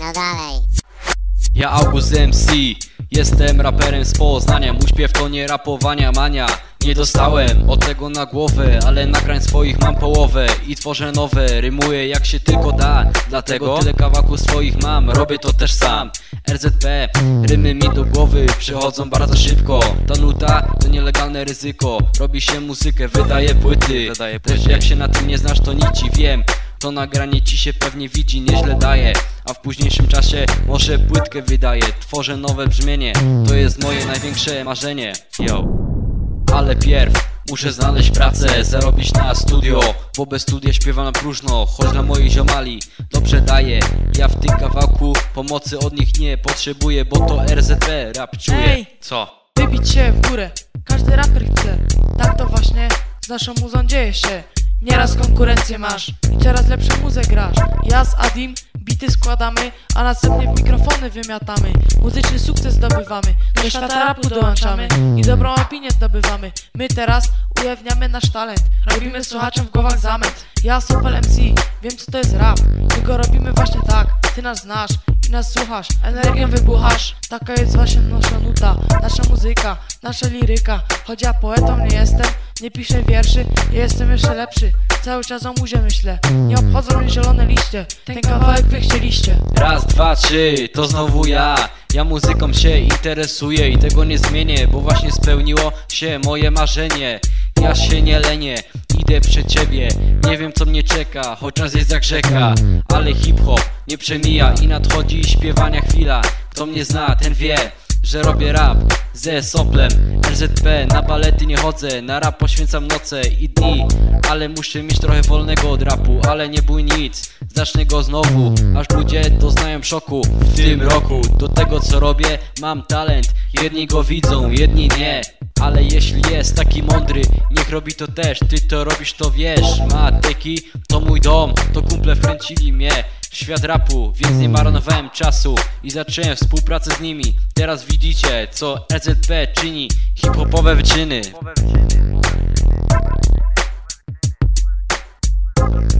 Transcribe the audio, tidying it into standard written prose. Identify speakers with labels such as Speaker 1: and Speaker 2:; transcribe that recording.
Speaker 1: no dalej.
Speaker 2: Ja August MC, jestem raperem z Poznania. Mój śpiew to nie rapowania mania. Nie dostałem od tego na głowę, ale nagrań swoich mam połowę i tworzę nowe, rymuję jak się tylko da. Dlatego tyle kawałków swoich mam, robię to też sam. RZP, rymy mi do głowy przychodzą bardzo szybko. Ta nuta to nielegalne ryzyko, robi się muzykę, wydaje płyty. Też jak się na tym nie znasz, to nic ci wiem. To nagranie ci się pewnie widzi, nieźle daje, a w późniejszym czasie może płytkę wydaję. Tworzę nowe brzmienie, to jest moje największe marzenie. Yo. Ale pierw muszę znaleźć pracę, zarobić na studio, bo bez studia śpiewam na próżno. Choć dla moich ziomali dobrze daję, ja w tym kawałku pomocy od nich nie potrzebuję, bo to RZP rap czuję.
Speaker 3: Ej!
Speaker 2: Co?
Speaker 3: Wybić się w górę, każdy raper chce. Tak to właśnie z naszą muzą dzieje się. Nieraz konkurencję masz i coraz lepsze muzę grasz. Ja z Adim bity składamy, a następnie w mikrofony wymiatamy. Muzyczny sukces zdobywamy, do świata rapu dołączamy i dobrą opinię zdobywamy. My teraz ujawniamy nasz talent, robimy słuchaczom w głowach zamęt. Ja Sopel MC, wiem co to jest rap, my go robimy właśnie tak. Ty nas znasz i nas słuchasz, energią wybuchasz. Taka jest właśnie nasza nuta, nasza muzyka, nasza liryka. Choć ja poetą nie jestem, nie piszę wierszy, ja jestem jeszcze lepszy. Cały czas o muzie myślę, nie obchodzą mnie zielone liście. Ten kawałek wy chcieliście.
Speaker 2: Raz, dwa, trzy, to znowu ja. Ja muzyką się interesuję i tego nie zmienię, bo właśnie spełniło się moje marzenie. Ja się nie lenię, idę przed ciebie, nie wiem co mnie czeka, choć czas jest jak rzeka. Ale hip-hop nie przemija i nadchodzi śpiewania chwila. Kto mnie zna, ten wie, że robię rap ze Soplem. RZP, na balety nie chodzę, na rap poświęcam noce i dni. Ale muszę mieć trochę wolnego od rapu, ale nie bój nic, zacznę go znowu, aż ludzie doznają szoku. W tym roku do tego co robię mam talent, jedni go widzą, jedni nie. Ale jeśli jest taki mądry, niech robi to też, ty to robisz, to wiesz. Mateki to mój dom, to kumple wkręcili mnie w świat rapu, więc nie marnowałem czasu i zacząłem współpracę z nimi. Teraz widzicie co RZP czyni, hip-hopowe wyczyny.